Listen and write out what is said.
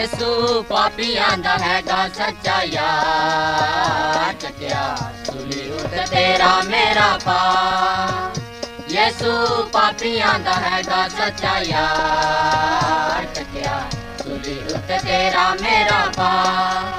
ਯਿਸੂ ਪਾਪੀਆਂ ਦਾ ਹੈਗਾ ਸੱਚਾ ਯਾਰ, ਚੱਕਿਆ ਸੂਲੀ ਉੱਤੇ ਤੇਰਾ ਮੇਰਾ ਭਾਰ। ਯਿਸੂ ਪਾਪੀਆਂ ਦਾ ਹੈਗਾ ਸੱਚਾ ਯਾਰ, ਚੱਕਿਆ ਸੂਲੀ ਉੱਤੇ ਤੇਰਾ ਮੇਰਾ ਭਾਰ।